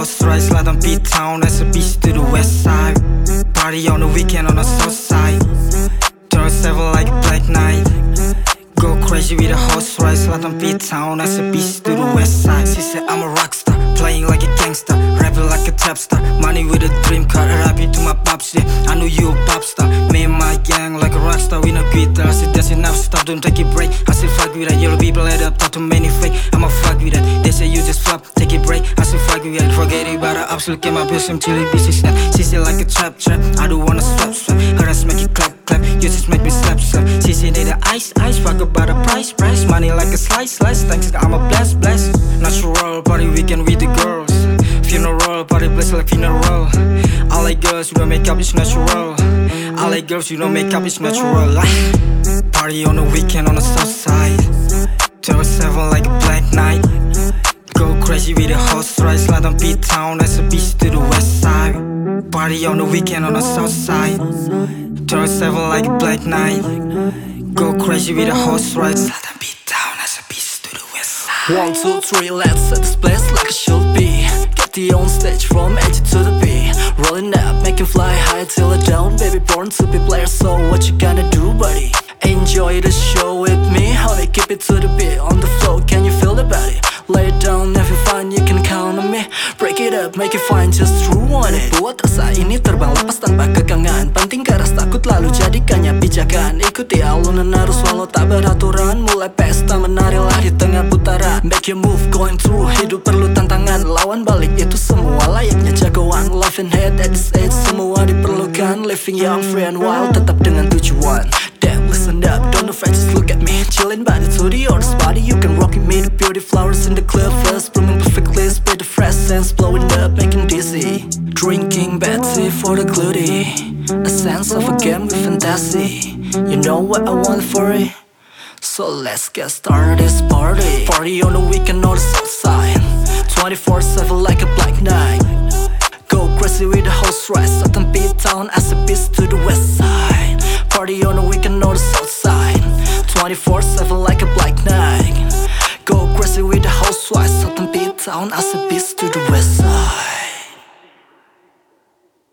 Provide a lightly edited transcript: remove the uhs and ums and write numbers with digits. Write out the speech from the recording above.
horse rides, slide on P-Town as a beast to the west side. Party on the weekend on the south side. Turn 7 like a black night. Go crazy with a horse ride, slide on P-Town as a beast to the west side. She said I'm a rock star, playing like a gangster, rapping like a trap star. Money with a dream car, rapping to my pops, yeah. I knew you a pop star. Me and my gang like a rock star with no guitar. I said that's enough, stop, don't take a break. I still fuck with that, yellow people head up, talk too many fake. I'ma fuck with that, they say you just flop, take a break. I still fuck with that, forget about the ups, look at my bitch, I'm chilling busy snap. She said like a trap, I don't wanna swap. Her ass make it clap, you just make me slap. She said need the ice, fuck about the price. Money like a slice, thanks, I'm a blast. Natural party weekend with the girls. Funeral party place like funeral. I like girls, you don't make up, it's natural. I like girls, you don't make up, it's natural. Party on the weekend on the south side. Turn 7 like a black night. Go crazy with a horse ride, slide on P-Town as a beast to the west side. Party on the weekend on the south side. Turn 7 like a black night. Go crazy with a horse ride, slide on P-Town as a beast to the west side. 1, 2, 3, let's set this place like it should be. Get the on stage from A to the B. Rolling up, making fly high till it down. Baby born to be player, so what you gonna do, buddy? Enjoy the show with me, honey, keep it to the beat. On the floor, can you feel the body? Lay it down, if you find you can count on me. Break it up, make it fine, just true on it. Buat rasa ini terbang lepas tanpa kekangan. Penting ke rasa takut lalu jadikannya pijakan. Ikuti alunan arus walau tak beraturan. Mulai pesta menarilah di tengah putaran. Make your move, going through, hidup perlu tantangan. Lawan balik itu semua layaknya jagoan. Life and head at this age semua diperlukan. Living young, free and wild, tetap dengan tujuan. Damn, listen up, don't afraid, just look at me. Chillin' body to the oldest body, you can rock it. Me the beauty flowers in the club first, blooming perfectly. Spit the fresh sense, blowing up, making dizzy. Drinking bad tea for the glutty. A sense of a game with fantasy. You know what I want for it? So let's get started this party. Party on the weekend on the south side. 24/7 like a black night. Go crazy with the horse ride, Southern P-Town as a beast to the west side.